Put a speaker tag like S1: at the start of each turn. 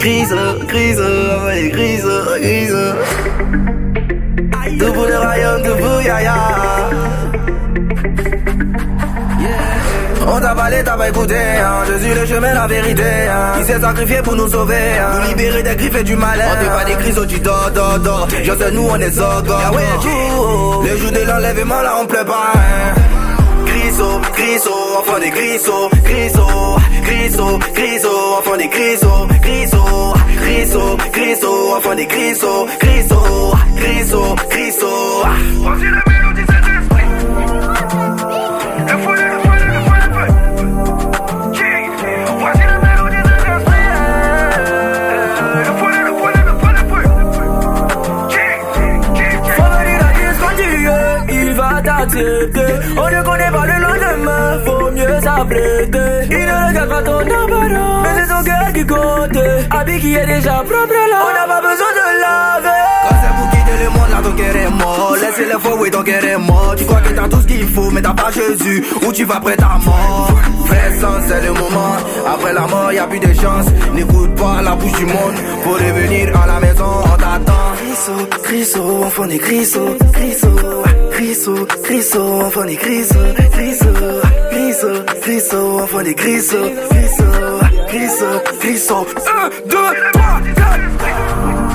S1: grise, grise. Tout pour le rayon, tout pour Yaya. On t'a parlé, t'as pas écouté, hein. Je suis le chemin, la vérité, hein. Il s'est sacrifié pour nous sauver, hein. Nous libérer des griffes et du malin. On t'est pas des crises, tu dors. Je sais, nous on est zogo. Le jour de l'enlèvement, là on pleure pas, hein. Grisso, enfant des grisso, enfant des grisso, enfant des grisso.
S2: Voici la mélodie de cet esprit. Le feu. Voici la mélodie de cet esprit. Le feu.
S1: Favori la discontinue, il va t'accepter. On ne connaît pas le lendemain, faut mieux s'apprêter. Il ne regarde pas ton apparence, mais c'est ton cœur qui compte. Habit qui est déjà propre là, on n'a pas besoin de laver. Quand c'est vous quittez le monde là, ton cœur est mort. Laissez le faux, oui, ton cœur est mort. Tu crois que t'as tout ce qu'il faut, mais t'as pas Jésus. Où tu vas après ta mort? Vrai sang, c'est le moment. Après la mort, y'a plus de chance. N'écoute pas la bouche du monde. Pour revenir à la maison, on t'attend. Grisso, enfant des grisso. Enfant des grisso. Enfant des grisso. 1, 2, 3, 4.